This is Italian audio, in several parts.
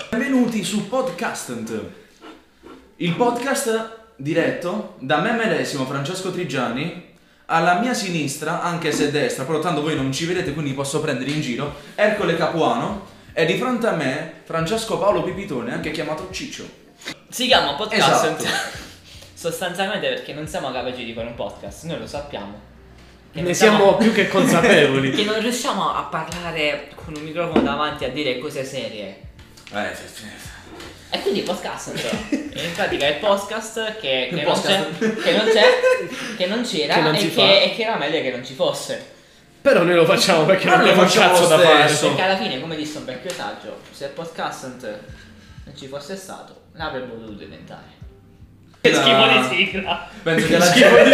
Benvenuti su Podcastant, il podcast diretto da me medesimo, Francesco Trigiani, alla mia sinistra, anche se destra, però tanto voi non ci vedete quindi posso prendere in giro, Ercole Capuano, e di fronte a me Francesco Paolo Pipitone, anche chiamato Ciccio. Si chiama Podcastant, Esatto. sostanzialmente perché non siamo capaci di fare un podcast, noi lo sappiamo. Che Ne siamo più che consapevoli. Che non riusciamo a parlare con un microfono davanti a dire cose serie. E quindi podcast in pratica è il podcast che non c'era Che non si fa. e che era meglio che non ci fosse. Però noi lo facciamo perché non abbiamo un facciamo cazzo lo da fare. stesso. Perché alla fine, come disse un vecchio saggio, se il podcast non ci fosse stato, l'avrebbe potuto diventare. Che schifo di sigla. Penso che la Schifo di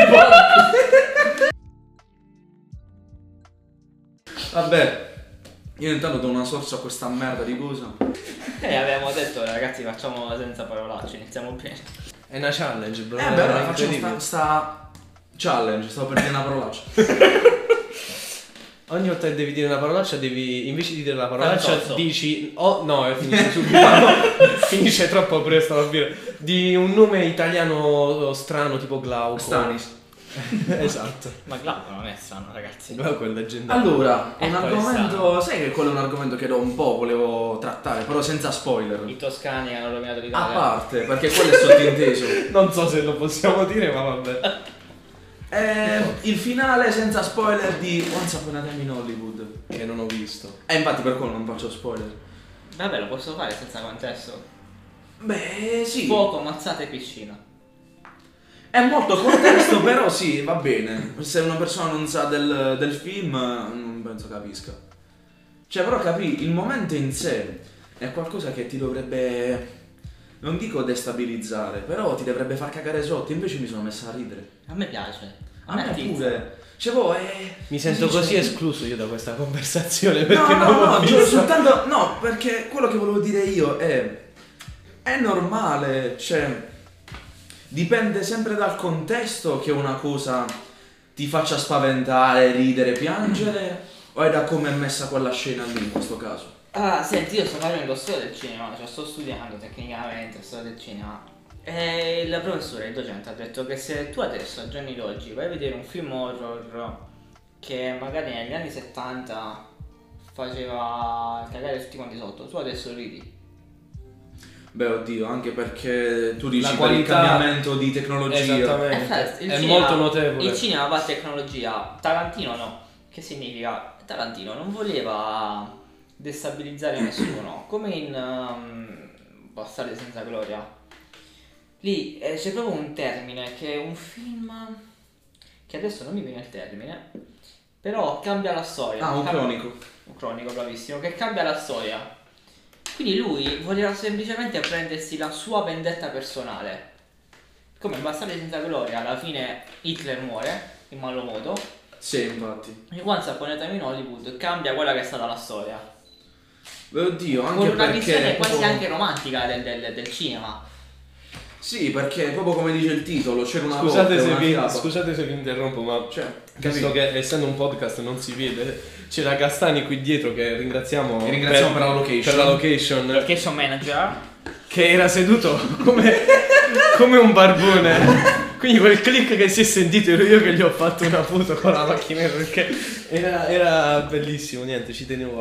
Vabbè, io intanto do una sorsa a questa merda di cosa. Abbiamo detto ragazzi facciamo senza parolacce, iniziamo bene. È una challenge, bro. Beh, allora è facciamo incredibile. sta challenge, stavo per dire una parolaccia. Ogni volta che devi dire una parolaccia, devi invece di dire la parolaccia Fantozzo. dici oh no, finisce subito. Finisce troppo presto va bene. Di un nome italiano strano tipo Glauco. Stanis. Esatto. Ma Glauco non è strano ragazzi. Glauco è leggendario. Allora, un Ecco, argomento, sai che quello è un argomento che da un po' volevo trattare, però senza spoiler. I toscani hanno rovinato A l'Italia. parte, perché quello è sottinteso. Non so se lo possiamo dire, ma vabbè. Il finale senza spoiler di Once Upon a Time in Hollywood. Che non ho visto. E infatti per quello non faccio spoiler. Vabbè, lo posso fare senza contesto. Beh, sì. Fuoco, mazzate e piscina. È molto contesto, però sì, va bene. Se una persona non sa del film, non penso capisca. Cioè, però capì, il momento in sé è qualcosa che ti dovrebbe, non dico destabilizzare, però ti dovrebbe far cagare sotto. Invece mi sono messa a ridere. A me piace. A me attizza. pure. Cioè, boh, Mi sento dice- così escluso io da questa conversazione No, perché no, non l'ho no, visto. soltanto, no, perché quello che volevo dire io è normale, cioè, dipende sempre dal contesto che una cosa ti faccia spaventare, ridere, piangere, o è da come è messa quella scena lì in questo caso? Ah, senti, io sto facendo storia del cinema, cioè sto studiando tecnicamente storia del cinema. E il professore, il docente, ha detto che se tu adesso, a giorni d'oggi, vai a vedere un film horror che magari negli anni 70 faceva cagare tutti quanti sotto, tu adesso ridi. Beh, oddio, anche perché tu dici La per il qualità- cambiamento di tecnologia. Esattamente. Il È cinema- molto notevole. Il cinema va a tecnologia, Tarantino no. Che significa? Tarantino non voleva destabilizzare nessuno, come in Bastardi senza gloria. Lì c'è proprio un termine che è un film che adesso non mi viene il termine, però cambia la storia. Ah, un Cambia- cronico. Un cronico, bravissimo, che cambia la storia. Quindi lui voleva semplicemente prendersi la sua vendetta personale. Come in Bastardi senza gloria, alla fine Hitler muore in malo modo. Sì, infatti. E Once Upon a Time in Hollywood cambia quella che è stata la storia. Beh, oddio, anche Con una perché visione quasi proprio- anche romantica del cinema. Sì, perché proprio come dice il titolo, c'era una Scusate coppia, se, una vi, fiaba. scusate se vi interrompo, ma Cioè, visto capito? che essendo un podcast non si vede, c'è la Castani qui dietro che ringraziamo, Che ringraziamo per la location. per la location, Location manager. che era seduto come un barbone. Quindi quel click che si è sentito ero io che gli ho fatto una foto con la macchinetta perché era bellissimo, niente, ci tenevo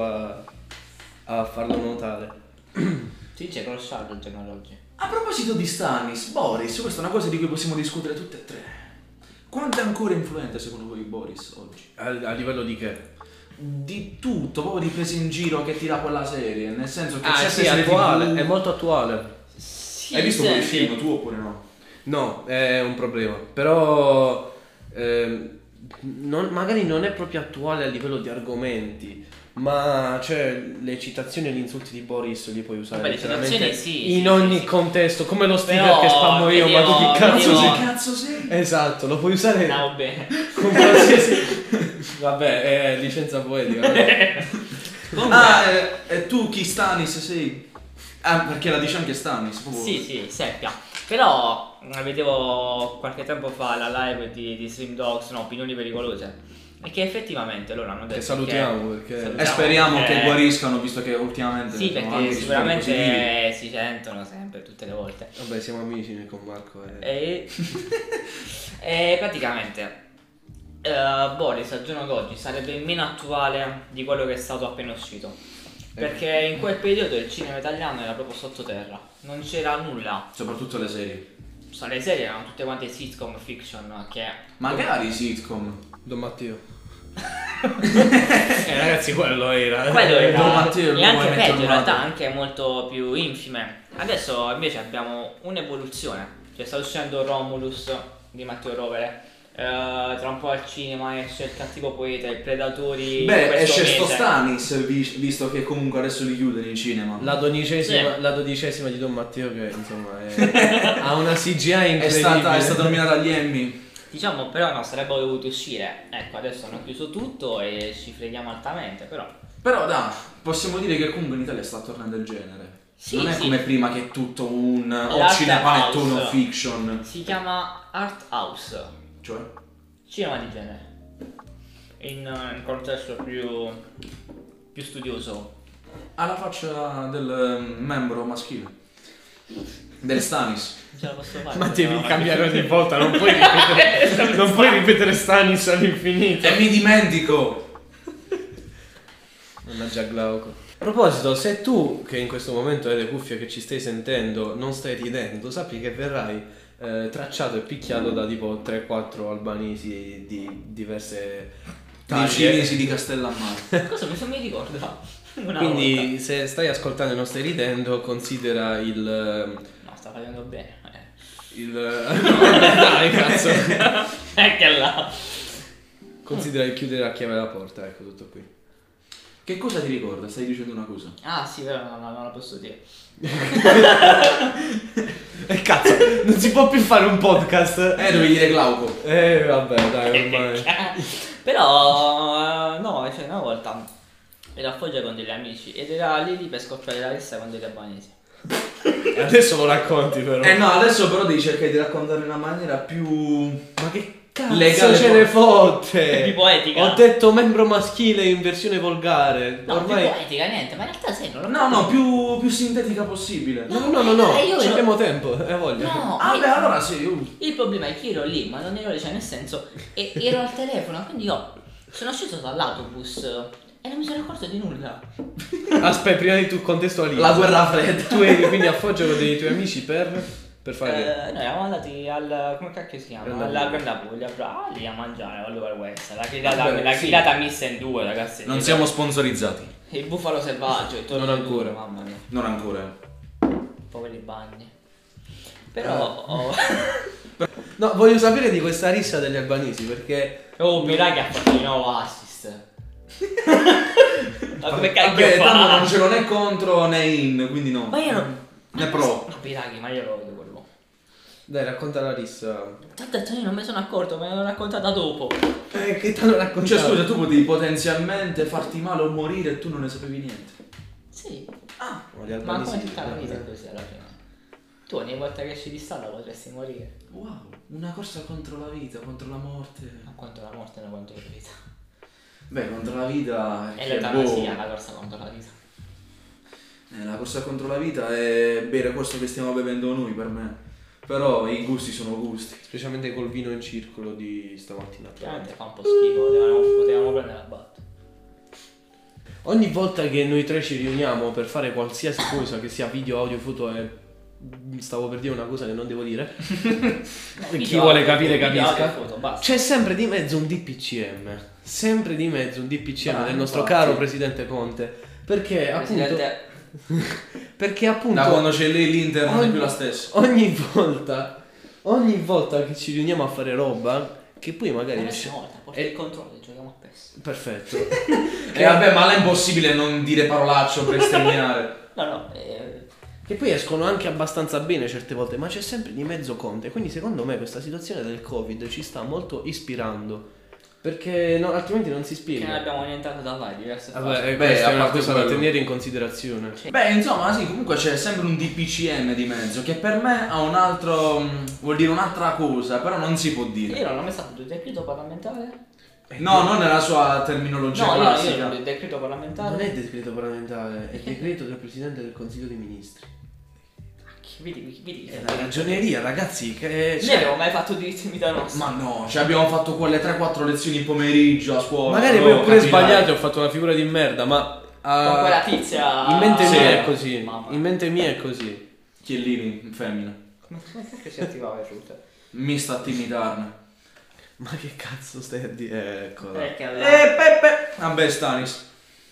a farlo notare. Si dice crossato il giorno d'oggi. A proposito di Stanis, Boris, questa è una cosa di cui possiamo discutere tutte e tre. Quanto è ancora influente secondo voi Boris oggi? A livello di che? Di tutto, proprio di prese in giro che tira quella serie, nel senso che c'è sì, è attuale, è molto attuale. Sì, Hai visto quel senti, film tu oppure no? No, è un problema. Però magari non è proprio attuale a livello di argomenti. Ma cioè le citazioni e gli insulti di Boris li puoi usare Vabbè, le letteralmente citazioni sì, in sì, ogni sì. contesto, come lo sticker Però che spammo io, ma tu chi cazzo vedevo- sei? Che cazzo sei? Esatto, lo puoi usare Andiamo bene. con qualsiasi. Vabbè, è licenza poetica. Comunque, E tu chi Stanis sei? Ah, perché la dice anche Stanis, proprio. sì, seppia. Però vedevo qualche tempo fa la live di Slim Dogs, no, opinioni pericolose. E che effettivamente loro hanno detto Che salutiamo perché... salutiamo E speriamo perché- che guariscano, visto che ultimamente Sì, sono perché anche risvolti positivi. sicuramente si sentono sempre, tutte le volte. Vabbè, siamo amici con Marco. E praticamente Boris al giorno d'oggi sarebbe meno attuale di quello che è stato appena uscito. Perché in quel periodo il cinema italiano era proprio sottoterra, non c'era nulla. Soprattutto le serie. Le serie erano tutte quante sitcom, fiction, che Magari sitcom. Don Matteo. Ragazzi, quello era. quello era Don Matteo, e lui anche vuole peggio, in mettere realtà un anche molto più infime. Adesso invece abbiamo un'evoluzione, cioè sta uscendo Romulus di Matteo Rovere, tra un po' al cinema esce Il cattivo poeta, I Predatori. Beh, questo esce sto mese. Stanis, visto che comunque adesso li chiudono in cinema. La dodicesima di Don Matteo che insomma ha una CGI incredibile. È stata nominata agli Emmy. Diciamo però no, sarebbero dovuti uscire. Ecco, adesso hanno chiuso tutto e ci freghiamo altamente, però. Però dai, possiamo dire che comunque in Italia sta tornando il genere. Sì, non è sì. come prima che è tutto un o L'art cinepanettone o house. fiction. Si chiama Art House, Cioè? cinema di genere. In contesto più studioso. Alla faccia del membro maschile. Del Stanis. Non ce la posso fare. Ma devi no, cambiare ogni volta, non puoi ripetere, non puoi ripetere Stanis all'infinito. E mi dimentico. Mannaggia Glauco. A proposito, se tu che in questo momento hai le cuffie che ci stai sentendo non stai ridendo, sappi che verrai tracciato e picchiato da tipo 3-4 albanesi di diverse Dei taglie. cinesi di Castellammare. Cosa mi ricorda? Una Quindi volta. se stai ascoltando e non stai ridendo, considera il No, sta facendo bene. dai cazzo. Che là. Considera il chiudere a chiave la porta, ecco tutto qui. Che cosa ti ricorda? Stai dicendo una cosa. Ah sì, però non la posso dire. E cazzo, non si può più fare un podcast. Devi dire Glauco. Vabbè, dai, ormai. Però no, cioè una volta ero a Foggia con degli amici ed era lì per scoppiare la rissa con degli albanesi. E adesso lo racconti però. No, adesso però devi cercare di raccontare in una maniera più... Ma che cazzo Legale ce ne fotte? Più poetica. Ho detto membro maschile in versione volgare. No, ormai più poetica niente, ma in realtà sei non lo No, più sintetica possibile. No, io ci ero- abbiamo tempo, voglia. No, Ah, beh, allora sì. il problema è che ero lì, ma non ero lì, cioè nel senso, ero al telefono, quindi io sono sceso dall'autobus e non mi sono accorto di nulla. Aspetta, prima di tu contestualizzi. La guerra fredda. Tu eri quindi a Foggia con dei tuoi amici per fare Noi eravamo andati al, come cacchio si chiama? Granda Alla Granda Puglia, lì a mangiare, all'Uber West, la Vabbè, sì. grillata messa in due, ragazzi. Non siamo sponsorizzati. Il bufalo selvaggio, il torno Non di ancora. duro, mamma mia, Non ancora. poveri bagni. Però, No, voglio sapere di questa rissa degli albanesi perché Biraghi ha fatto di nuovo assist. Ma come cacchio Vabbè, tanto fa? non ce l'ho né contro né in, quindi no. Ma io non... Ne pro. Ma Biraghi, ma io lo vedo quello. dai, racconta la rissa. Ti ho detto, io non me ne sono accorto, me l'hanno raccontata dopo. Che ti hanno raccontato? Cioè, scusa, tu potevi potenzialmente farti male o morire e tu non ne sapevi niente. Sì, Ah, No, gli ma albanesi come tutta la vita è così alla fine. Tu ogni volta che esci di strada potresti morire. wow, una corsa contro la vita, contro la morte. Ma quanto la morte non quanto la vita. Beh, contro la vita È che l'eutanasia, boh. la corsa contro la vita. La corsa contro la vita è bere questo che stiamo bevendo noi per me. Però i gusti sono gusti. Specialmente col vino in circolo di stamattina. Chiaramente fa un po' schifo, potevamo prendere la batta. Ogni volta che noi tre ci riuniamo per fare qualsiasi cosa, che sia video, audio, foto e... Stavo per dire una cosa che non devo dire. Chi vuole capire capisca. C'è sempre di mezzo un DPCM. Sempre di mezzo un DPCM del nostro infatti. caro presidente Conte. Perché appunto... Presidente, Perché appunto... Da quando c'è lì l'Inter non è più la stessa. Ogni volta che ci riuniamo a fare roba, che poi magari la esce... prossima volta, porti il controllo, giochiamo a PES. Perfetto. E vabbè, ma là è impossibile non dire parolaccio per sterminare. No, Che poi escono anche abbastanza bene certe volte, ma c'è sempre di mezzo Conte. Quindi secondo me questa situazione del Covid ci sta molto ispirando. Perché no, altrimenti non si che spiega. non abbiamo nient'altro da fare, diverse Vabbè, cose. questa a è una parte cosa da quello. tenere in considerazione. Beh, insomma, sì, comunque c'è sempre un DPCM di mezzo, che per me ha un altro... vuol dire un'altra cosa, però non si può dire. Io non ho mai stato decreto parlamentare. No, non nella sua terminologia No, classica. il decreto parlamentare. Non è decreto parlamentare, è decreto del Presidente del Consiglio dei Ministri. Vedi. È la ragioneria, ragazzi, che... Noi abbiamo mai fatto diritto in vita nostra. Ma no, cioè abbiamo fatto quelle 3-4 lezioni in pomeriggio a scuola. Magari poi ho pure sbagliato e ho fatto una figura di merda, ma... Con quella tizia. In mente Sì. mia è così. Mamma. In mente mia è così. Chiellini, femmina. Come che si attivava il router? Mi sta a imitarne. Ma che cazzo stai a dire? Eccola. Perché Peppe. Vabbè, Stanis.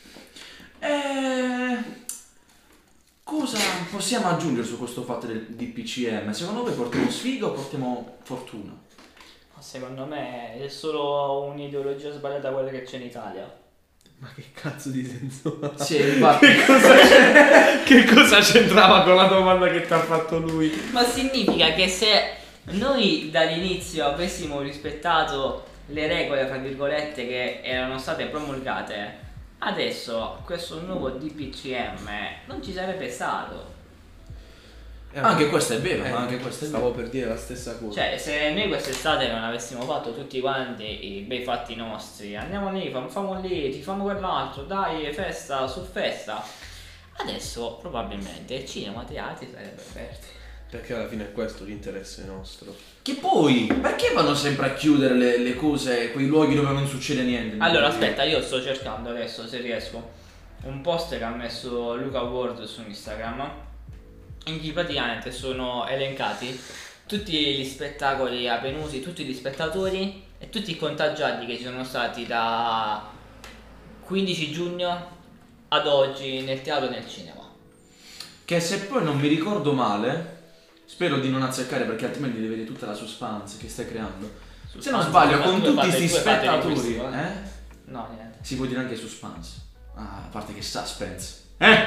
Cosa possiamo aggiungere su questo fatto del DPCM? Secondo voi portiamo sfiga o portiamo fortuna? secondo me è solo un'ideologia sbagliata quella che c'è in Italia. Ma che cazzo di senso ha? Sì, infatti. Che cosa c'entrava con la domanda che ti ha fatto lui? Ma significa che se noi dall'inizio avessimo rispettato le regole, fra virgolette, che erano state promulgate, adesso questo nuovo DPCM non ci sarebbe stato. Anche questo è vero, anche questo è vero. Stavo per dire la stessa cosa. Cioè, se noi quest'estate non avessimo fatto tutti quanti i bei fatti nostri, andiamo lì, facciamo lì, ti famo quell'altro, dai, festa su festa, adesso probabilmente cinema, teatri sarebbero aperti. Perché alla fine è questo l'interesse nostro. Che poi, perché vanno sempre a chiudere le cose, quei luoghi dove non succede niente? Allora, aspetta, io sto cercando adesso, se riesco, un post che ha messo Luca Ward su Instagram, in cui praticamente sono elencati tutti gli spettacoli avvenuti, tutti gli spettatori e tutti i contagiati che ci sono stati da 15 giugno ad oggi nel teatro e nel cinema. Che se poi non mi ricordo male, spero di non azzeccare perché altrimenti devi vedere tutta la suspense che stai creando. Se non sbaglio, con tutti questi spettatori, No, niente. si può dire anche suspense. Ah, a parte che suspense.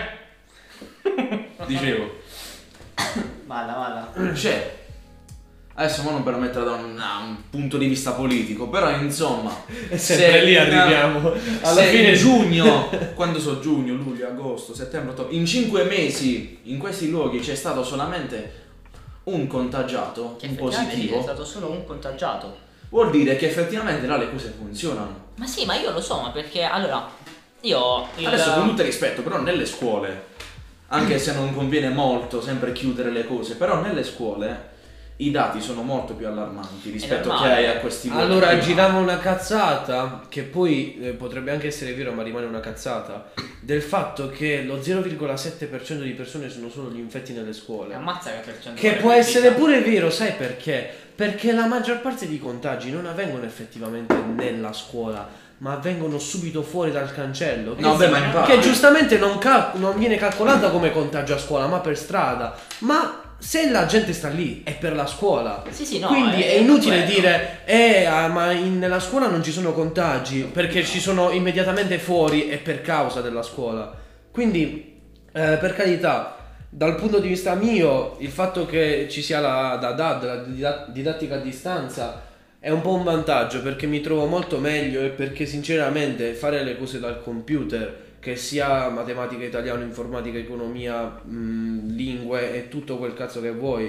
Dicevo. Vada. Cioè, adesso non per mettere da un punto di vista politico, però insomma, E sempre lì arriviamo. Alla fine giugno, quando so giugno, luglio, agosto, settembre, ottobre, in 5 mesi in questi luoghi c'è stato solamente un contagiato, Che un effettivamente sì, è positivo, stato solo un contagiato. vuol dire che effettivamente là le cose funzionano. Ma sì, ma io lo so, ma perché allora io Adesso con tutto il rispetto, però nelle scuole, anche se non conviene molto sempre chiudere le cose, però nelle scuole i dati sono molto più allarmanti rispetto normale. che a questi luoghi Allora privati. girava una cazzata, che poi potrebbe anche essere vero ma rimane una cazzata, del fatto che lo 0,7% di persone sono solo gli infetti nelle scuole. ammazza che percentuale. Che può essere pure vero, sai perché? Perché la maggior parte dei contagi non avvengono effettivamente nella scuola, ma avvengono subito fuori dal cancello. No, beh, ma infatti. Che giustamente non viene calcolata come contagio a scuola, ma per strada. Ma se la gente sta lì è per la scuola. Sì, no, Quindi è inutile quello. dire ma nella scuola non ci sono contagi, perché ci sono immediatamente fuori e per causa della scuola. Quindi per carità, dal punto di vista mio, il fatto che ci sia la didattica a distanza è un po' un vantaggio, perché mi trovo molto meglio e perché sinceramente fare le cose dal computer, che sia matematica, italiano, informatica, economia, lingue e tutto quel cazzo che vuoi,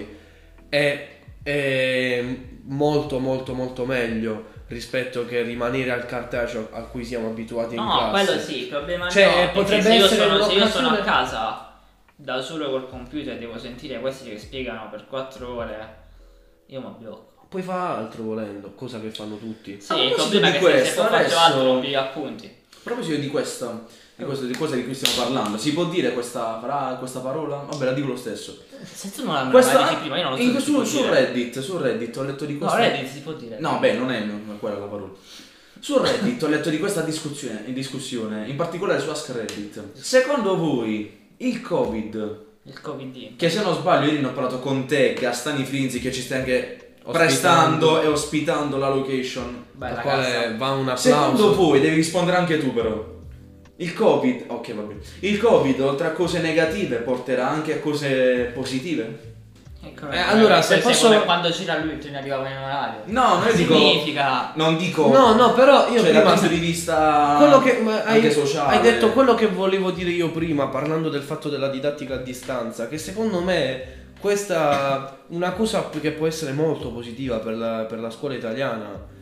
è molto molto molto meglio rispetto che rimanere al cartaceo a cui siamo abituati in classe. No, quello sì, il problema Cioè, no, perché potrebbe se io essere sono a un'occasione- casa da solo col computer e devo sentire questi che spiegano per 4 ore, io mi blocco. Puoi fare altro volendo, cosa che fanno tutti. Sì, A il proposito problema è di che se questo, poi faccio adesso- altro non piglio appunti. A proposito di questa, di cosa di cui stiamo parlando, si può dire questa parola? Vabbè, la dico lo stesso. Se tu non la Questa- dici prima, io non lo so se si può su dire. Reddit ho letto di No, questa. Reddit si può dire. No, beh, non è quella la parola. Su Reddit ho letto di questa discussione, in particolare su Ask Reddit. Secondo voi il Covid, Il Covid. che se non sbaglio ieri ne ho parlato con te, Gastani Frinzi, che ci stai anche Ospitando. prestando e ospitando la location. Bella Al quale cazzo. va un Secondo applauso. voi, devi rispondere anche tu però. Il Covid, ok va bene. Il Covid oltre a cose negative porterà anche a cose positive? allora, se posso- come quando c'era lui che ne arrivava in orario. No, io dico Significa non dico No, però io cioè, dal prima punto di vista quello che ma anche sociale. hai detto quello che volevo dire io prima, parlando del fatto della didattica a distanza, che secondo me questa una cosa che può essere molto positiva per la scuola italiana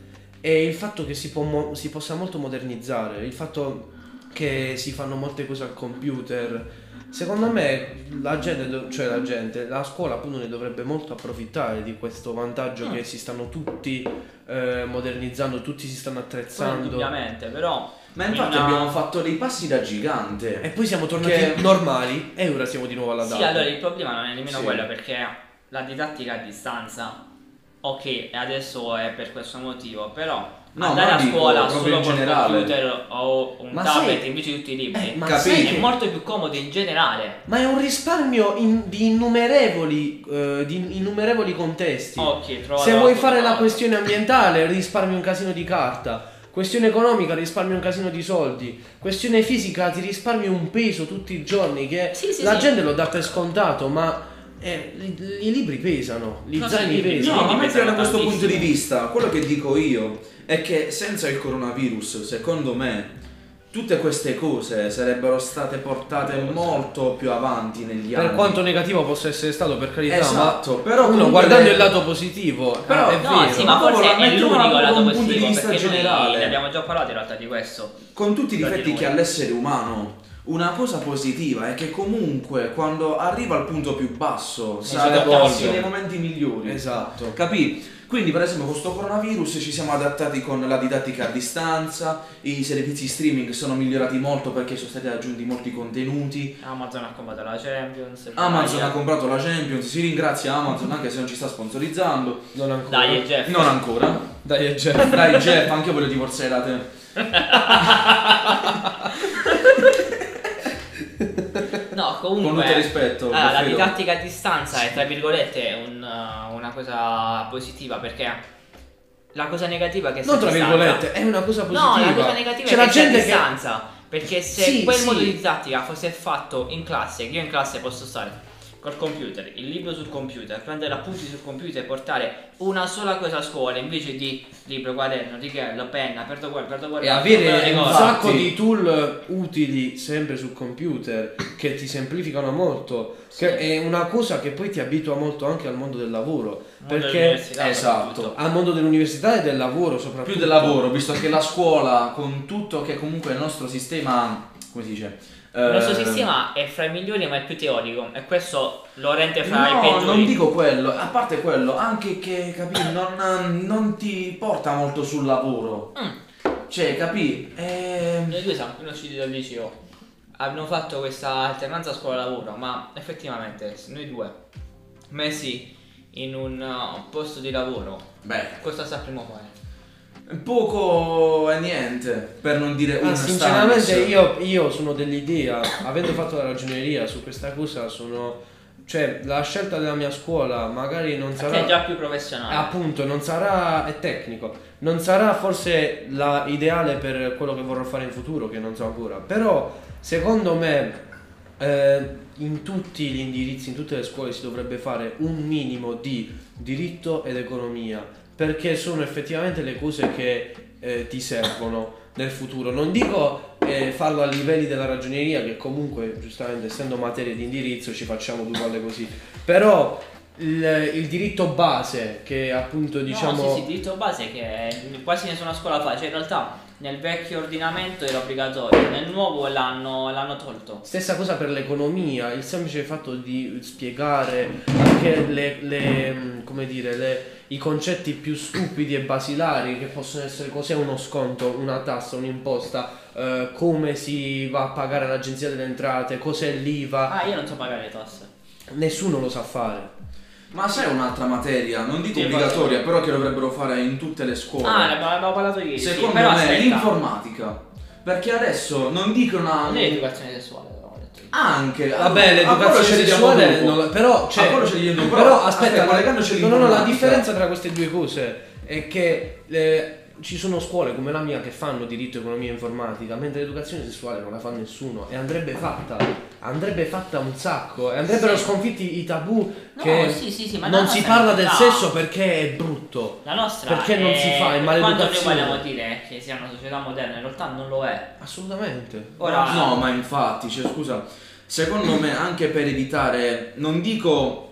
è il fatto che si possa molto modernizzare, il fatto che si fanno molte cose al computer. Secondo me la scuola appunto ne dovrebbe molto approfittare di questo vantaggio che si stanno tutti modernizzando, tutti si stanno attrezzando. Ovviamente, però... Ma infatti abbiamo fatto dei passi da gigante. E poi siamo tornati normali e ora siamo di nuovo alla data. Sì, allora il problema non è nemmeno quello, perché la didattica a distanza, ok, adesso è per questo motivo, però andare a scuola solo con un computer o un tablet invece di tutti i libri è molto più comodo in generale. Ma è un risparmio di innumerevoli contesti. Se vuoi fare la questione ambientale risparmi un casino di carta, questione economica risparmi un casino di soldi, questione fisica ti risparmi un peso tutti i giorni che la gente lo dà per scontato, ma i libri pesano, gli zaini pesano. No, ma mettere da questo punto di vista, quello che dico io è che senza il coronavirus, secondo me, tutte queste cose sarebbero state portate molto più avanti negli anni. Per quanto negativo possa essere stato, per carità, esatto, ma però uno guardando il lato positivo, però è vero. Sì, ma forse è l'unico lato punto di positivo, vista perché generale. noi ne abbiamo già parlato in realtà di questo. Con tutti i difetti che ha l'essere umano, una cosa positiva è che comunque quando arriva al punto più basso si adatta nei momenti migliori. Esatto. Capì? Quindi per esempio con sto coronavirus ci siamo adattati con la didattica a distanza, i servizi streaming sono migliorati molto perché sono stati aggiunti molti contenuti. Amazon ha comprato la Champions. Amazon ha comprato la Champions, si ringrazia Amazon anche se non ci sta sponsorizzando. Non ancora. Dai Jeff. Non ancora. Dai Jeff. Dai Jeff, anche io voglio divorziare da te. No, comunque con tutto rispetto, la didattica a distanza è tra virgolette una cosa positiva, perché la cosa negativa è che non tra virgolette è una cosa positiva. No, la cosa negativa è che c'è a distanza, perché se quel modo di didattica fosse fatto in classe, che io in classe posso stare col computer, il libro sul computer, prendere appunti sul computer e portare una sola cosa a scuola invece di libro, quaderno, righello, penna, perdo quello e avere un sacco di tool utili sempre sul computer che ti semplificano molto, che è una cosa che poi ti abitua molto anche al mondo del lavoro, perché al mondo dell'università e del lavoro soprattutto. Più del lavoro, visto che la scuola, con tutto che comunque il nostro sistema, come si dice, il nostro sistema è fra i migliori ma è più teorico, e questo lo rende fra i peggiori. No, non dico quello, a parte quello, anche che capì, non ti porta molto sul lavoro. Cioè, capì? Noi due siamo usciti dal liceo, abbiamo fatto questa alternanza scuola-lavoro, ma effettivamente noi due messi in un posto di lavoro, cosa sapremo fare? Poco e niente, per non dire una sinceramente io sono dell'idea, avendo fatto la ragioneria su questa cosa, cioè la scelta della mia scuola magari non sarà, è già più professionale, appunto, non sarà, è tecnico, non sarà forse la ideale per quello che vorrò fare in futuro, che non so ancora, però secondo me in tutti gli indirizzi, in tutte le scuole si dovrebbe fare un minimo di diritto ed economia, perché sono effettivamente le cose che ti servono nel futuro. Non dico farlo a livelli della ragioneria, che comunque giustamente essendo materie di indirizzo ci facciamo due palle così, però il diritto base, che appunto diciamo il diritto base che quasi nessuna scuola fa, cioè in realtà nel vecchio ordinamento era obbligatorio, nel nuovo l'hanno tolto. Stessa cosa per l'economia, il semplice fatto di spiegare anche i concetti più stupidi e basilari, che possono essere cos'è uno sconto, una tassa, un'imposta, come si va a pagare l'agenzia delle entrate, cos'è l'IVA. Io non so pagare le tasse. Nessuno lo sa fare. Ma sai un'altra materia, non dico obbligatoria, però che dovrebbero fare in tutte le scuole? Ne abbiamo parlato ieri. Secondo me l'informatica. Perché adesso non dico non è l'educazione sessuale. Anche vabbè, l'educazione sessuale però aspetta, la differenza tra queste due cose è che ci sono scuole come la mia che fanno diritto, economia e informatica, mentre l'educazione sessuale non la fa nessuno, e andrebbe fatta un sacco, e andrebbero sconfitti i tabù che ma non si parla del sesso perché è brutto, la nostra perché non si fa, è maleducazione. Quando noi vogliamo dire che sia una società moderna, in realtà non lo è assolutamente. Ora ma infatti, cioè, scusa, secondo me anche per evitare, non dico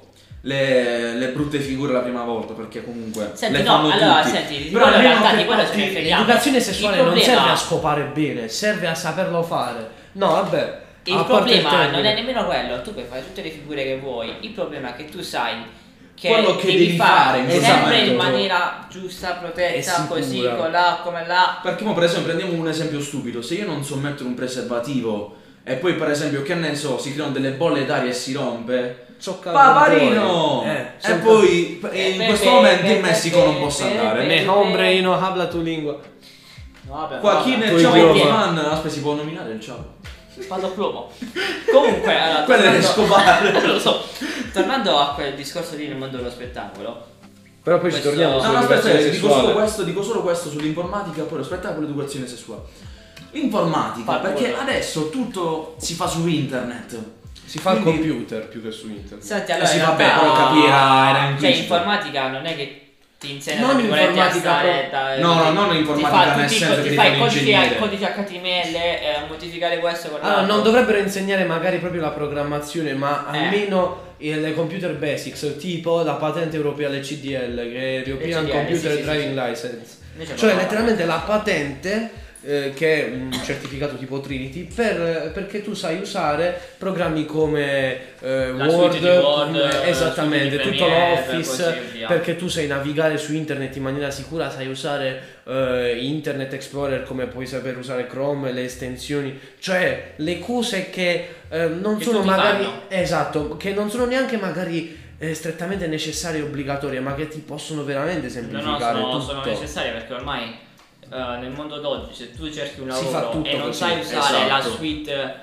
le brutte figure la prima volta, perché comunque Senti, le no, fanno allora, tutti. senti, Però in almeno realtà che di quello ce parti- ne freghiamo. L'educazione sessuale Il non problema- serve a scopare bene, serve a saperlo fare. No, vabbè. Il a parte problema non termine. è nemmeno quello, tu puoi fare tutte le figure che vuoi, il problema è che tu sai che Quello che devi devi fare in sempre quel in momento. maniera giusta, È protetta, sicura. così, con là, come là. Perché mo per esempio prendiamo un esempio stupido, se io non so mettere un preservativo e poi per esempio, che ne so, si creano delle bolle d'aria e si rompe, Zoccato Paparino! fuori. E sempre- poi in questo momento in Messico non posso andare. Me hombre no habla tu lingua. No, vabbè, Joaquin vabbè. e tu Ciao idioma. Man, aspetta, si può nominare il ciao. Vado a plomo. Comunque, allora, Quello è Escobar. non lo so. Tornando a quel discorso lì nel mondo dello spettacolo. Però poi ci Questo- torniamo No, no, aspetta, sull'educazione dico solo questo sull'informatica, poi lo spettacolo e l'educazione sessuale. L'informatica, Parla perché quello. adesso tutto si fa su internet. Si fa al Quindi- computer più che su internet. Senti, allora, sì, in vabbè, realtà- però capire era cioè, implicito. informatica non è che ti insegna Non tra virgolette, informatica, a stare No, no, non informatica nel senso che ti ti fai fanno ingegnere. codici HTML, modificare questo con Allora, l'altro. non dovrebbero insegnare magari proprio la programmazione, ma almeno le computer basics, tipo la patente europea, le CDL, che è European CDL, Computer sì, sì, Driving sì. License. Invece Cioè no, letteralmente la patente che è un certificato tipo Trinity perché tu sai usare programmi come La Word, suite di Word, come- esattamente, suite di tutto Premiere, l'Office, così via. perché tu sai navigare su internet in maniera sicura, sai usare Internet Explorer come puoi saper usare Chrome, le estensioni, cioè le cose che non Che sono tutti magari fanno. esatto, che non sono neanche magari strettamente necessarie e obbligatorie, ma che ti possono veramente No, semplificare sono tutto. necessarie perché ormai nel mondo d'oggi se tu cerchi un Si fa lavoro tutto e non così, sai usare la esatto. suite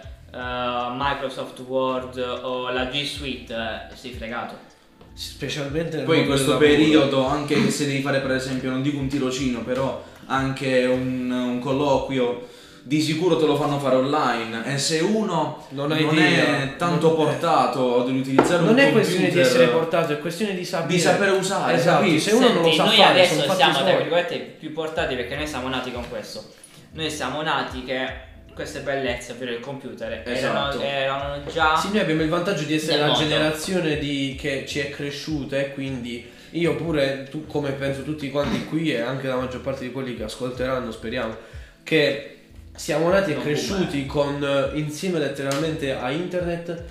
Microsoft Word o la G Suite, sei fregato. Specialmente nel Poi in mondo questo del lavoro. periodo, anche se devi fare per esempio, non dico un tirocino, però anche un colloquio, di sicuro te lo fanno fare online. E se uno Non non, ha idea, è tanto non- portato ad utilizzare Non un è computer, questione di essere portato, è questione di sapere, di sapere usare, esatto. capisci? Se uno non lo Senti, sa noi fare, adesso sono fatti siamo tra suoi. virgolette più portati perché noi siamo nati con questo. Noi siamo nati che queste bellezze, ovvero il computer, Esatto. erano già Sì, noi abbiamo il vantaggio di essere nel la mondo. generazione che ci è cresciuta e quindi io pure, tu, come penso tutti quanti qui e anche la maggior parte di quelli che ascolteranno, speriamo, che siamo nati e Non cresciuti con insieme letteralmente a internet,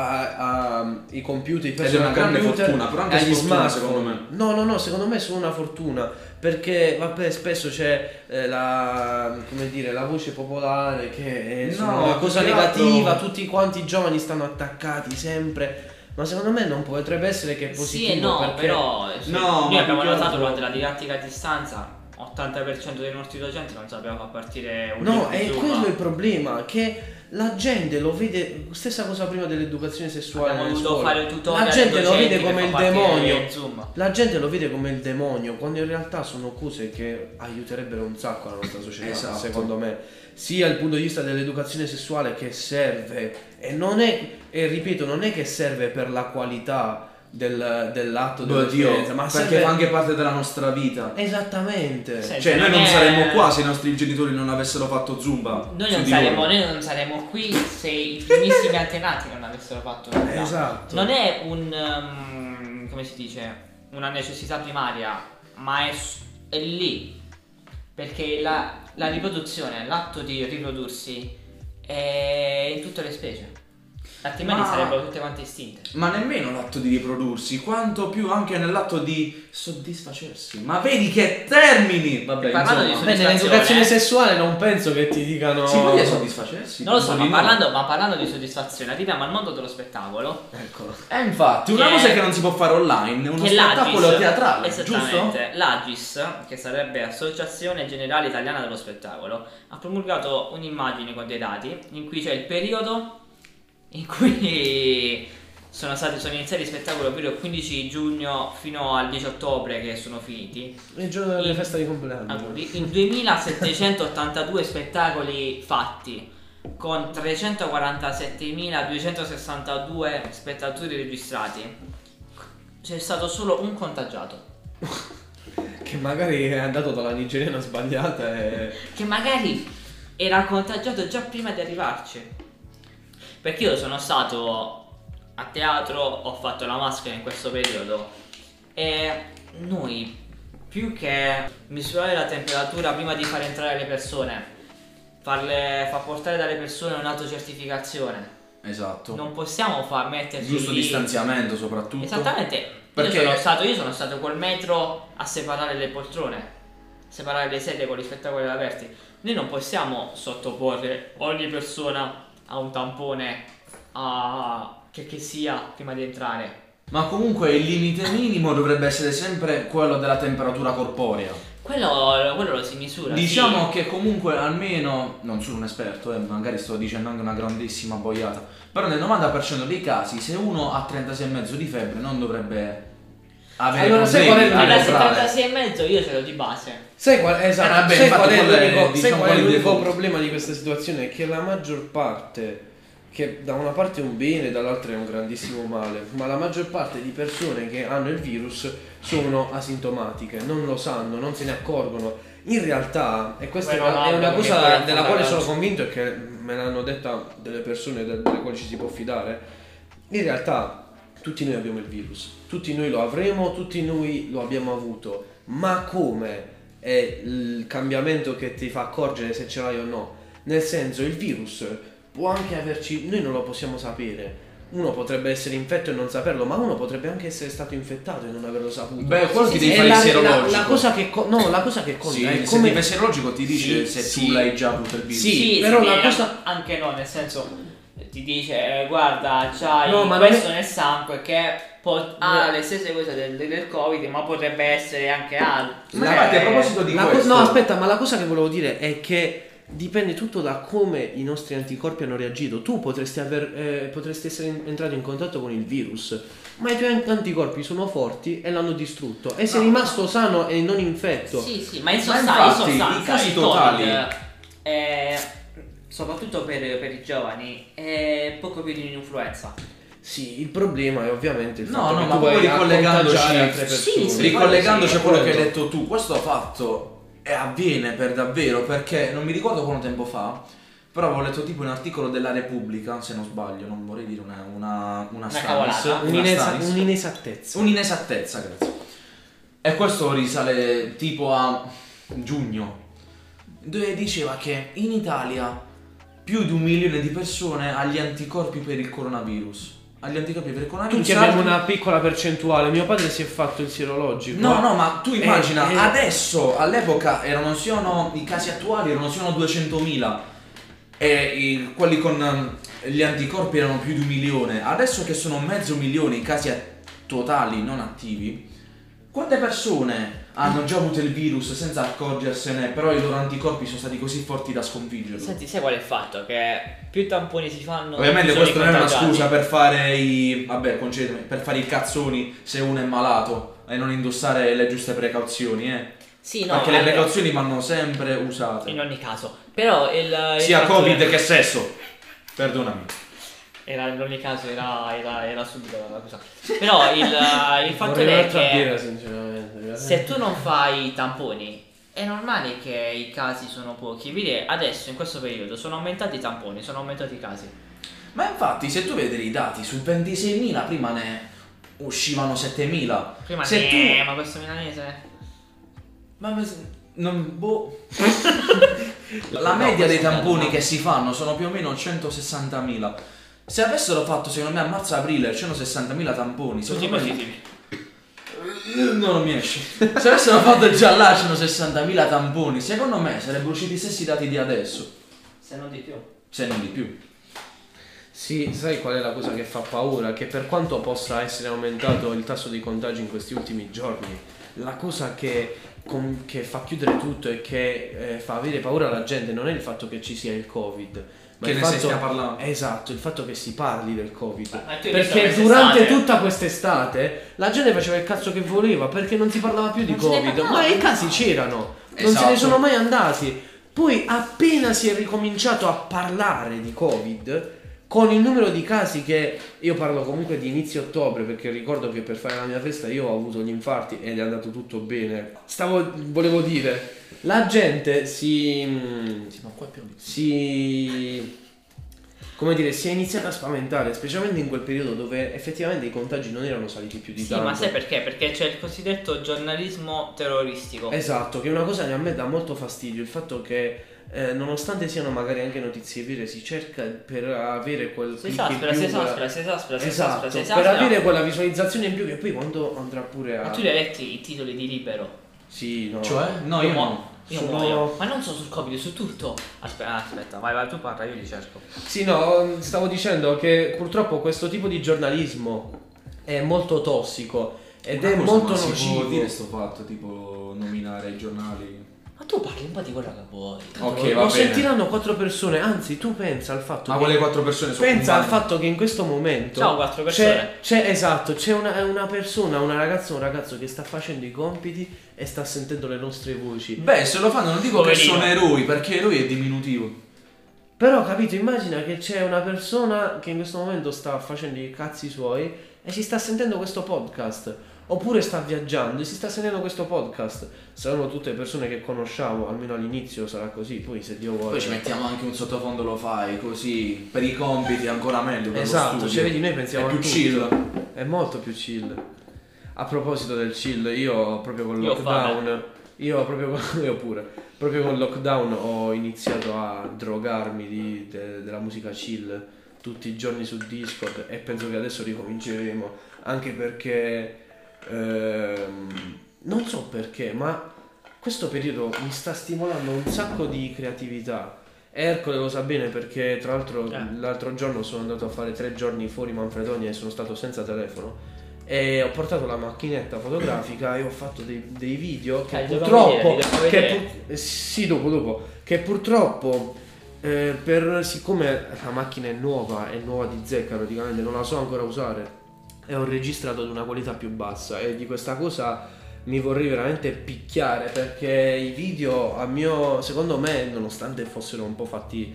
ai computer, i Ed è personal una grande computer, fortuna, però anche agli sfortuna, smartphone. secondo me. No, secondo me è solo una fortuna, perché vabbè, spesso c'è come dire, la voce popolare che è No, una cosa più che negativa, altro- tutti quanti i giovani stanno attaccati sempre. Ma secondo me non potrebbe essere che è positivo, sì e no, perché però No, noi ma abbiamo più che notato altro- durante la didattica a distanza 80% dei nostri docenti non sapeva far partire un no, link è Zoom. quello il problema, che la gente lo vede, stessa cosa prima dell'educazione sessuale Abbiamo nelle dovuto scuole. fare tutorial La gente ai lo docenti vede come per il far partire demonio. Zoom. La gente lo vede come il demonio, quando in realtà sono cose che aiuterebbero un sacco la nostra società, Esatto. secondo me. Sia dal punto di vista dell'educazione sessuale che serve, e non è, e ripeto, non è che serve per la qualità dell'atto dell'esperienza, ma perché serve fa anche parte della nostra vita. esattamente. Sì. Cioè, noi non non è- saremmo qua se i nostri genitori non avessero fatto Zumba. Noi su non, di saremo, loro. noi non saremo qui se i primissimi antenati non avessero fatto nulla. Esatto. Non è come si dice, una necessità primaria, ma è lì. Perché la riproduzione, l'atto di riprodursi è in tutte le specie. Altrimenti Ma- sarebbero tutte quante estinte. Ma nemmeno l'atto di riprodursi, quanto più anche nell'atto di soddisfacersi. Ma vedi che termini! Vabbè, Parlando di insomma. Beh, nell'educazione sessuale non penso che ti dicano. Si vuole soddisfacersi? Non lo so, penso ma di no. parlando di soddisfazione, arriviamo al mondo dello spettacolo. Ecco. Infatti, una Che- cosa che non si può fare online è uno Che spettacolo l'AGIS, teatrale, giusto? esattamente, l'AGIS, che sarebbe Associazione Generale Italiana dello Spettacolo, ha promulgato un'immagine con dei dati in cui c'è il periodo in cui sono iniziati gli spettacoli, ovvero il 15 giugno fino al 10 ottobre che sono finiti. Il giorno della festa di compleanno. Auguri. In 2782 spettacoli fatti con 347.262 spettatori registrati. C'è stato solo un contagiato. Che magari è andato dalla nigeriana sbagliata e. Che magari era contagiato già prima di arrivarci. Perché io sono stato a teatro, ho fatto la maschera in questo periodo e noi, più che misurare la temperatura prima di far entrare le persone, far portare dalle persone un'autocertificazione. Esatto. Non possiamo metterci Giusto lì. distanziamento soprattutto. Esattamente. Perché Io sono stato col metro a separare le poltrone, a separare le sedie con gli spettacoli aperti. Noi non possiamo sottoporre ogni persona a un tampone che sia prima di entrare. Ma comunque il limite minimo dovrebbe essere sempre quello della temperatura corporea. Quello lo si misura. Diciamo sì. che comunque almeno, non sono un esperto, magari sto dicendo anche una grandissima boiata, però nel 90% dei casi se uno ha 36,5 di febbre non dovrebbe avere Allora, sai qual è problemi il a Allora, lavorare. 76,5 io ce l'ho di base. Sai qual, esatto, vabbè, sai infatti qual è quello è, l'unico, diciamo, sai qual è il l'unico default. problema di questa situazione? È che la maggior parte, che da una parte è un bene, dall'altra è un grandissimo male, ma la maggior parte di persone che hanno il virus sono asintomatiche, non lo sanno, non se ne accorgono. In realtà, e questa è una cosa della quale sono convinto e che me l'hanno detta delle persone delle quali ci si può fidare, in realtà tutti noi abbiamo il virus, tutti noi lo avremo, tutti noi lo abbiamo avuto, ma come è il cambiamento che ti fa accorgere se ce l'hai o no? Nel senso, il virus può anche averci, noi non lo possiamo sapere. Uno potrebbe essere infetto e non saperlo, ma uno potrebbe anche essere stato infettato e non averlo saputo. Beh, quello ti devi È fare il serologico. la cosa che la cosa che conta Sì, è se come ti fai il serologico ti dice Sì, se sì. tu l'hai già avuto il virus. Sì, però la viene cosa- anche no, nel senso ti dice guarda, c'hai No, ma non questo è- nel sangue che ha le stesse cose del Covid, ma potrebbe essere anche altro. Ma infatti, a proposito di questo, no, aspetta, ma la cosa che volevo dire è che dipende tutto da come i nostri anticorpi hanno reagito. Tu potresti essere entrato in contatto con il virus, ma i tuoi anticorpi sono forti e l'hanno distrutto e sei rimasto sano e non infetto. Sì, ma in Ma sostanza, infatti, i casi il totali. Covid, soprattutto per i giovani, è poco più di un'influenza. Sì, il problema è ovviamente il No, fatto no, che ma tu poi vai a ricollegandoci- contagiare altre Sì, persone. sì, ricollegandoci a quello che hai quello. detto tu, questo fatto avviene per davvero, perché non mi ricordo quanto tempo fa, però avevo letto tipo un articolo della Repubblica, se non sbaglio, non vorrei dire una cavolata. stanis, Un'inesattezza. un'inesattezza, grazie. E questo risale tipo a giugno, dove diceva che in Italia più di 1 milione di persone ha gli anticorpi per il coronavirus. Agli anticorpi per il coronavirus. Tutti abbiamo una piccola percentuale. Mio padre si è fatto il sierologico. No, ma tu immagina, Eh. adesso all'epoca i casi attuali erano 200.000 e quelli con gli anticorpi erano più di 1 milione. Adesso che sono 500.000 i casi totali non attivi, quante persone hanno già avuto il virus senza accorgersene, però i loro anticorpi sono stati così forti da sconfiggerlo? Senti, sai qual è il fatto? Che più tamponi si fanno, Ovviamente più sono questo non è una contagiati. scusa per fare concedimi, per fare i cazzoni se uno è malato e non indossare le giuste precauzioni, Sì, no, perché le allora, precauzioni vanno sempre usate. in ogni caso. Però il Sia fatto Covid che sesso. Perdonami. in ogni caso era subito la cosa. Però il fatto Vorrei è un'altra che birra, sinceramente. se tu non fai i tamponi è normale che i casi sono pochi. Vedi, adesso in questo periodo sono aumentati i tamponi, sono aumentati i casi. Ma infatti se tu vedi i dati su 26.000 prima ne uscivano 7.000. Prima se ma questo milanese? boh. La media dei tamponi che si fanno sono più o meno 160.000. Se avessero fatto secondo me a marzo-aprile 160.000 tamponi, Tutti secondo me positivi. non mi esce. Se avessero fatto già là 160.000 tamponi, secondo me sarebbero usciti i stessi dati di adesso, Se non di più. se non di più. Sì, sai qual è la cosa che fa paura? Che per quanto possa essere aumentato il tasso di contagio in questi ultimi giorni, la cosa che fa chiudere tutto e che fa avere paura alla gente non è il fatto che ci sia il Covid, ma Che il ne si fatto, stia parlando. esatto, il fatto che si parli del Covid. Ma tu hai visto Perché quest'estate? durante tutta quest'estate la gente faceva il cazzo che voleva perché non si parlava più di Non se ne Covid, parlava, ma i no. casi c'erano, non se Esatto. ne sono mai andati. Poi appena si è ricominciato a parlare di Covid, con il numero di casi che io parlo comunque di inizio ottobre, perché ricordo che per fare la mia festa io ho avuto gli infarti ed è andato tutto bene. Volevo dire, la gente si come dire, si è iniziata a spaventare, specialmente in quel periodo dove effettivamente i contagi non erano saliti più di Sì, tanto. ma sai perché? Perché c'è il cosiddetto giornalismo terroristico. Esatto, che è una cosa che a me dà molto fastidio, il fatto che nonostante siano magari anche notizie vere, si cerca per avere quel Si click esaspera, in si più, esaspera. esatto, si per esaspera. avere quella visualizzazione in più che poi quando andrà pure a... Ma tu li hai letti i titoli di Libero? Sì, no. Cioè? No, io no. Io Sono- muoio. Ma non solo sul Covid, su tutto. Aspetta, vai, tu parla, io li cerco. Sì, no, stavo dicendo che purtroppo questo tipo di giornalismo è molto tossico ed Una è cosa, molto ma si può nocivo. dire sto fatto, tipo nominare i giornali. Ma tu parli un po' di quello che vuoi. Ok, Lo va bene. sentiranno 4 persone, anzi tu pensa al fatto Ma che... quelle 4 persone sono Pensa al umane. fatto che in questo momento Ciao, 4 persone. c'è una persona, una ragazza, un ragazzo che sta facendo i compiti e sta sentendo le nostre voci. Beh, se lo fanno non dico Poverino. che sono eroi, perché eroi è diminutivo. Però capito, immagina che c'è una persona che in questo momento sta facendo i cazzi suoi e si sta sentendo questo podcast. Oppure sta viaggiando e si sta sentendo questo podcast. Saranno tutte persone che conosciamo, almeno all'inizio sarà così, poi se Dio vuole. Poi ci mettiamo anche un sottofondo, lo fai così. Per i compiti è ancora meglio. Per Esatto, lo studio. cioè vedi, noi pensiamo è più a tutto. chill. È molto più chill. A proposito del chill, io proprio con il Io ho lockdown, io pure, proprio con il lockdown ho iniziato a drogarmi della musica chill tutti i giorni su Discord e penso che adesso ricominceremo, anche perché non so perché, ma questo periodo mi sta stimolando un sacco di creatività. Ercole lo sa bene perché tra l'altro l'altro giorno sono andato a fare 3 giorni fuori Manfredonia e sono stato senza telefono e ho portato la macchinetta fotografica e ho fatto dei video che purtroppo sì, dopo che purtroppo siccome la macchina è nuova di zecca praticamente, non la so ancora usare e ho registrato ad una qualità più bassa e di questa cosa mi vorrei veramente picchiare, perché i video secondo me, nonostante fossero un po' fatti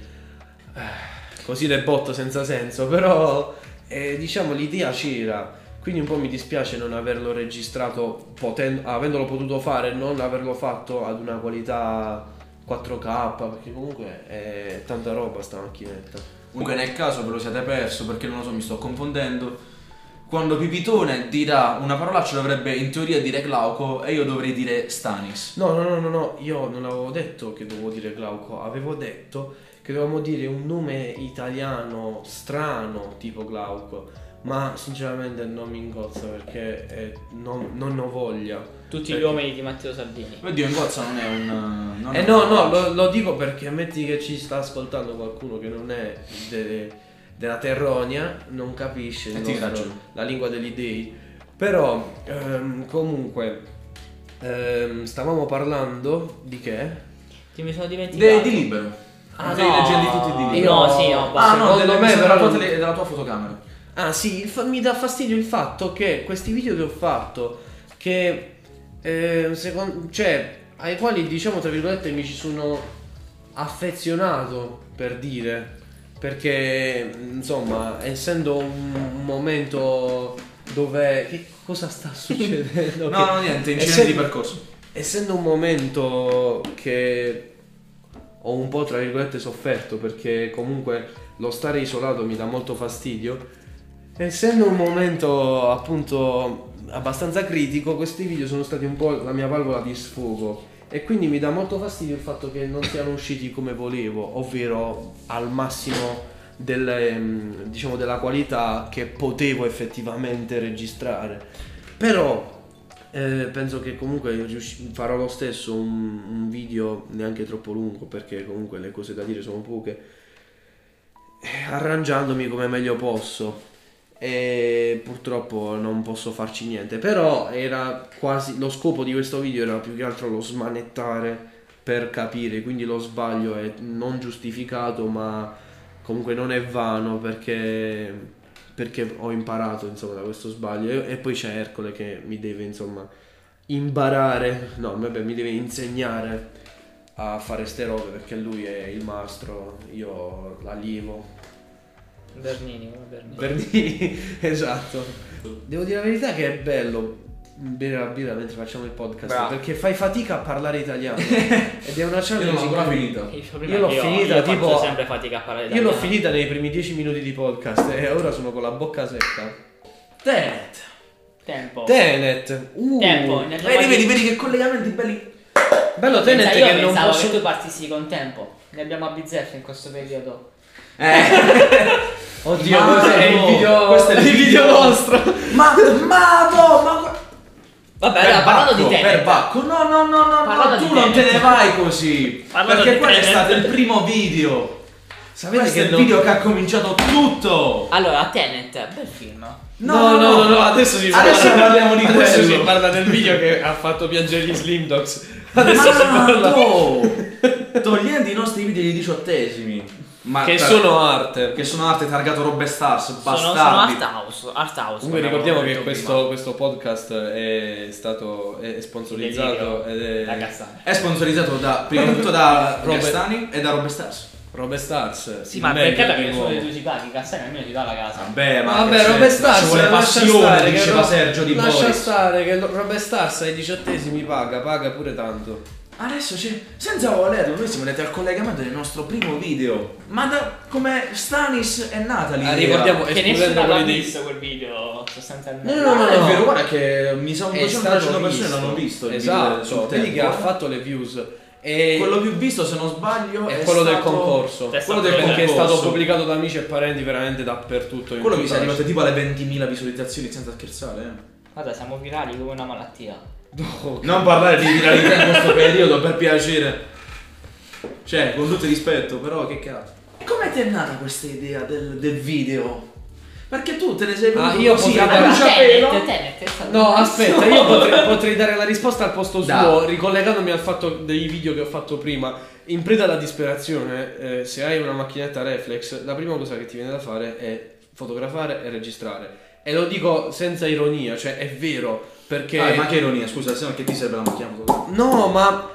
così del botto senza senso, però diciamo l'idea c'era, quindi un po' mi dispiace non averlo registrato avendolo potuto fare, non averlo fatto ad una qualità 4K, perché comunque è tanta roba sta macchinetta. Comunque nel caso ve lo siete perso, perché non lo so, mi sto confondendo. Quando Pipitone dirà una parolaccia dovrebbe in teoria dire Glauco e io dovrei dire Stanis. No, io non avevo detto che dovevo dire Glauco, avevo detto che dovevamo dire un nome italiano strano tipo Glauco, ma sinceramente non mi ingozza perché non ho voglia. Tutti gli uomini di Matteo Salvini. Oddio, ingozza non è un... non è No, lo dico perché metti che ci sta ascoltando qualcuno che non è della Terronia, non capisce la lingua degli dei. Però comunque stavamo parlando di che? Che mi sono dimenticato. Di Libero. Ah, Stai leggendo tutti di Libero. No, sì, no. Ah no, secondo me però della tua fotocamera. Ah sì, mi dà fastidio il fatto che questi video che ho fatto, che cioè ai quali diciamo tra virgolette mi ci sono affezionato, per dire, perché insomma essendo un momento dove che cosa sta succedendo? No, niente, incidenti di percorso. Essendo un momento che ho un po' tra virgolette sofferto, perché comunque lo stare isolato mi dà molto fastidio, essendo un momento appunto abbastanza critico, questi video sono stati un po' la mia valvola di sfogo e quindi mi dà molto fastidio il fatto che non siano usciti come volevo, ovvero al massimo diciamo della qualità che potevo effettivamente registrare. Però penso che comunque farò lo stesso un video neanche troppo lungo, perché comunque le cose da dire sono poche, arrangiandomi come meglio posso e purtroppo non posso farci niente. Però era quasi lo scopo di questo video, era più che altro lo smanettare per capire, quindi lo sbaglio è non giustificato ma comunque non è vano, perché ho imparato insomma da questo sbaglio e poi c'è Ercole che mi deve insomma mi deve insegnare a fare ste robe, perché lui è il mastro, io l'allievo. Bernini. Esatto. Devo dire la verità che è bello bere la birra mentre facciamo il podcast. Bravo. Perché fai fatica a parlare italiano. Ed è una Io challenge non l'ho ancora incredibile. finita. Io l'ho finita, tipo- faccio sempre fatica a parlare Io italiano. l'ho finita nei primi 10 minuti di podcast e ora sono con la bocca secca. Tenet. Tempo. Tenet. Tempo. Ne abbiamo Vedi che collegamenti belli. Bello Tenet Io che non pensavo posso... che tu partissi con tempo. Ne abbiamo a bizzeffe in questo periodo. Oddio, Ma questo è il no, video, questo è il video nostro. Ma Vabbè, allora, parlando di per Tenet. Bacco. No, Parlando tu di non te Tenet. ne vai così. Parlando Perché di quello è Tenet. stato il primo video. Sapete Questo che è il non- video che ha cominciato tutto. Allora, Tenet, bel film. No, adesso si Adesso parliamo di adesso quello. si parla del video che ha fatto piangere gli Slim Dogs. Adesso si parla Togliendo i nostri video di 18esimi. Ma che tra- sono arte. che sono arte targato Robe Stars, Sono bastardi. Art House. Comunque come ricordiamo avevo che detto prima. questo podcast è sponsorizzato ed La è cazzata. È sponsorizzato prima di tutto da Robert- Castani e da Robe Stars. Robe Stars. Sì, il ma meglio peccato di che nessuno nuovo. dei due ci paghi. Cassani almeno ti dà la casa. Vabbè, ma Vabbè, che Robe c'è? Stars ci vuole lascia passione, stare che diceva Sergio Di lascia Boris. stare che Robe Stars ai 18esimi paga pure tanto. Adesso senza volerlo, noi siamo andati al collegamento del nostro primo video. Ma come Stanis e Natalie. Ricordiamo Che escludendo nessuno l'ha quelli dei visto quel video sostanzialmente. No, è vero, guarda che mi sa un è 200 stato persone visto. l'hanno visto il Esatto, video sul vedi che tempo. ha fatto le views e Quello più visto, se non sbaglio, è quello del stato- concorso. Quello del Perché è concorso. stato pubblicato da amici e parenti veramente dappertutto. in Quello mi tutta sa la arrivato tipo alle 20.000 visualizzazioni senza scherzare. Guarda, siamo virali come una malattia. No. Non parlare di viralità in questo periodo, per piacere. Cioè, con tutto il rispetto, però che cazzo. Come ti è nata questa idea del video? Perché tu te ne sei venuto io così potrei a dare- bruciapelo? Tenet è stato No, bellissimo. aspetta, io potrei dare la risposta al posto Dai. suo, ricollegandomi al fatto dei video che ho fatto prima. In preda alla disperazione, se hai una macchinetta reflex, la prima cosa che ti viene da fare è fotografare e registrare. E lo dico senza ironia, cioè è vero, perché... Ma che ironia, scusa, se no che ti serve la macchina fotografica? No, ma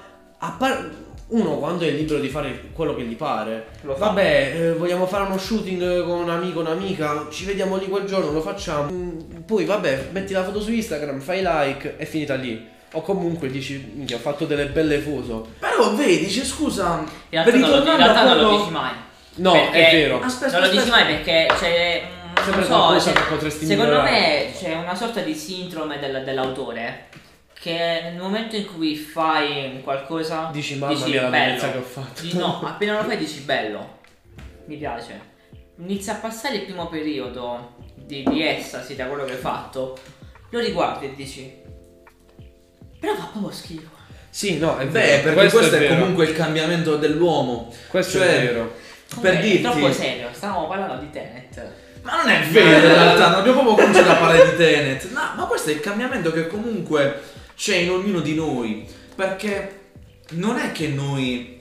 uno quando è libero di fare quello che gli pare, Lo fa. vabbè, vogliamo fare uno shooting con un amico, un'amica, ci vediamo lì quel giorno, lo facciamo. Poi vabbè, metti la foto su Instagram, fai like, è finita lì. O comunque dici, minchia, ho fatto delle belle foto. Però vedi, dice scusa, In realtà, non lo, in ritornando realtà a non lo quello- dici mai. No, Perché- è vero. Aspetta, Non lo dici aspetta. mai perché c'è. Sempre Non so, qualcosa che potresti secondo migliorare. me c'è una sorta di sindrome dell'autore che nel momento in cui fai qualcosa Dici, mamma mia, la bello. bellezza che ho fatto. No, appena lo fai dici bello, mi piace. Inizia a passare il primo periodo di estasi da quello che hai fatto, lo riguardi e dici però fa proprio schifo. Sì, no, è Beh, vero. perché questo è vero. comunque il cambiamento dell'uomo. Questo Cioè, è vero. Per È dirti... troppo serio, stavamo parlando di Tenet. Ma non è vero in realtà, non abbiamo proprio cominciato a parlare di Tenet. No, ma questo è il cambiamento che comunque c'è in ognuno di noi. Perché non è che noi,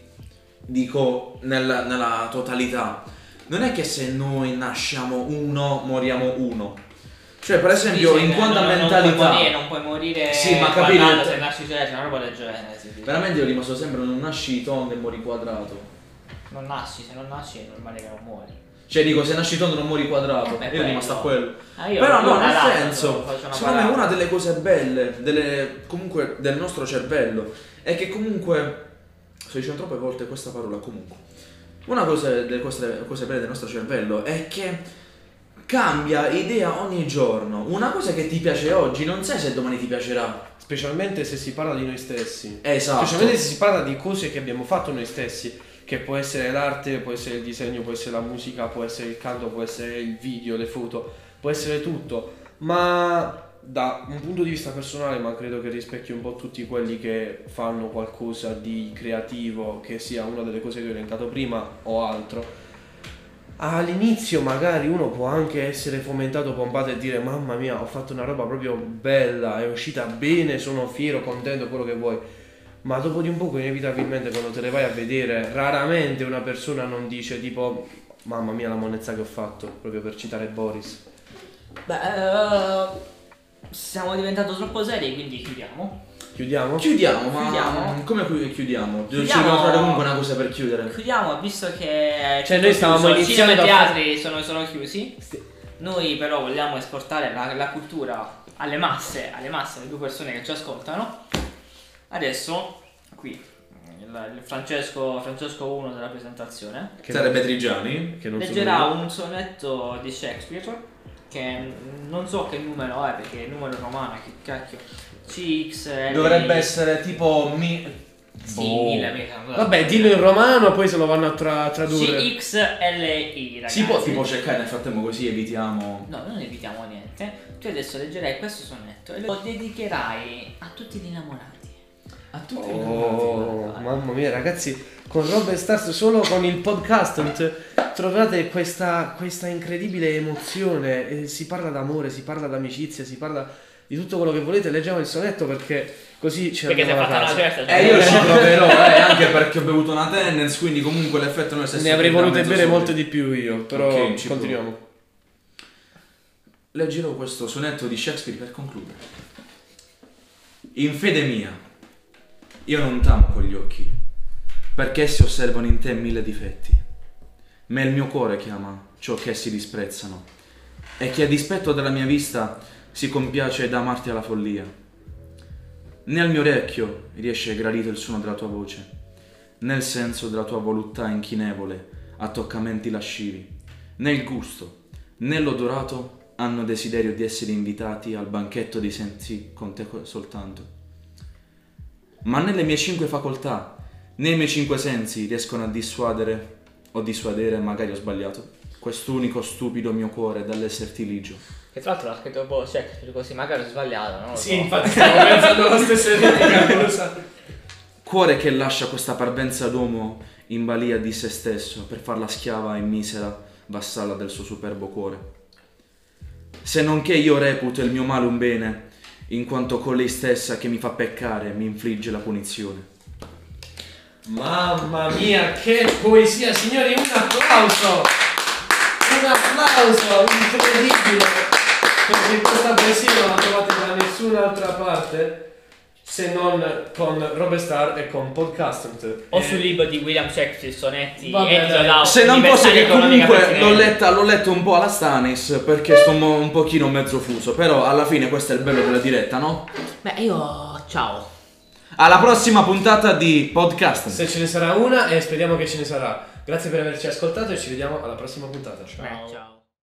dico nella totalità, non è che se noi nasciamo uno, moriamo uno. Cioè, per esempio, in quanto a mentalità... Non puoi morire Sì, ma capito, quadrato se nasci cioè, una roba del genere. Sì. Veramente io rimasto sempre non nasci tondo e mori quadrato. Non nasci, se non nasci è normale che non muori. Cioè dico, se nasci tondo non muori quadrato. Beh, Io sono rimasto a quello. Io Però no, una nel lato, senso, faccio una secondo me parata. una delle cose belle, comunque del nostro cervello, è che comunque, sto dicendo troppe volte questa parola comunque, una cosa delle cose belle del nostro cervello è che cambia idea ogni giorno. Una cosa che ti piace oggi non sai se domani ti piacerà. Specialmente se si parla di noi stessi. Esatto. Specialmente se si parla di cose che abbiamo fatto noi stessi, che può essere l'arte, può essere il disegno, può essere la musica, può essere il canto, può essere il video, le foto, può essere tutto. Ma da un punto di vista personale, ma credo che rispecchi un po' tutti quelli che fanno qualcosa di creativo, che sia una delle cose che ho elencato prima o altro. All'inizio magari uno può anche essere fomentato, pompato e dire mamma mia, ho fatto una roba proprio bella, è uscita bene, sono fiero, contento, quello che vuoi. Ma dopo di un poco inevitabilmente quando te le vai a vedere, raramente una persona non dice tipo mamma mia la monnezza che ho fatto, proprio per citare Boris. Beh, siamo diventati troppo seri, quindi chiudiamo. Chiudiamo? Chiudiamo, ma Chiudiamo? come chiudiamo? Ci Chiudiamo. dobbiamo trovare comunque una cosa per chiudere. Chiudiamo, visto che Cioè, noi stavamo tutto chiuso, iniziando cinema e a teatri sono chiusi. Noi però vogliamo esportare la cultura alle masse, le 2 persone che ci ascoltano. Adesso, qui, il Francesco 1 della presentazione Sarebbe Trigiani. Che non leggerà un sonetto di Shakespeare, che non so che numero è, perché è il numero romano, che cacchio, CX... Dovrebbe essere tipo Sì, 1000. Vabbè, dillo in romano, poi se lo vanno a tradurre. CXLI, ragazzi. Si può tipo cercare nel frattempo, così evitiamo. No, non evitiamo niente. Tu adesso leggerai questo sonetto e lo dedicherai a tutti gli innamorati. A tutti Mamma mia, ragazzi, con Robert Stars, solo con il podcast trovate questa incredibile emozione. Si parla d'amore, si parla d'amicizia, si parla di tutto quello che volete. Leggiamo il sonetto perché così ci Perché andiamo sei alla fatta una casa. certa. Io ci proverò, anche perché ho bevuto una Tennent's, quindi comunque l'effetto non è stesso. Ne avrei volute mezzo bere solo. molte di più io, però Ok, ci continuiamo. Leggerò questo sonetto di Shakespeare per concludere. In fede mia, io non t'amo con gli occhi, perché essi osservano in te 1000 difetti, ma il mio cuore chiama ciò che essi disprezzano, e che a dispetto della mia vista si compiace d'amarti alla follia. Né al mio orecchio riesce gradito il suono della tua voce, né il senso della tua voluttà inchinevole a toccamenti lascivi, né il gusto, né l'odorato hanno desiderio di essere invitati al banchetto dei sensi con te soltanto. Ma né le mie 5 facoltà, né i miei 5 sensi riescono a dissuadere o dissuadere, magari ho sbagliato, quest'unico stupido mio cuore dall'esserti ligio. Che tra l'altro l'ha scritto un po' Shakespeare così, magari ho sbagliato, non lo so. Sì, infatti stavo pensando la stessa identica cosa. Cuore che lascia questa parvenza d'uomo in balia di se stesso per farla schiava e misera vassalla del suo superbo cuore. Se non che io reputo il mio male un bene, in quanto colei stessa che mi fa peccare mi infligge la punizione. Mamma mia, che poesia, signori, un applauso! Un applauso incredibile! Perché questa poesia non la trovate da nessun'altra parte se non con Robert Starr e con Podcast. O sul libro di William Shakespeare, sonetti, Vabbè, edito dai. da Se non fosse che Università Economica comunque Pertinente. l'ho letto un po' alla Stanis perché sto un pochino mezzo fuso, però alla fine questo è il bello della diretta, no? Beh, io... ciao. Alla prossima puntata di Podcast. Se ce ne sarà una, e speriamo che ce ne sarà. Grazie per averci ascoltato e ci vediamo alla prossima puntata. Ciao.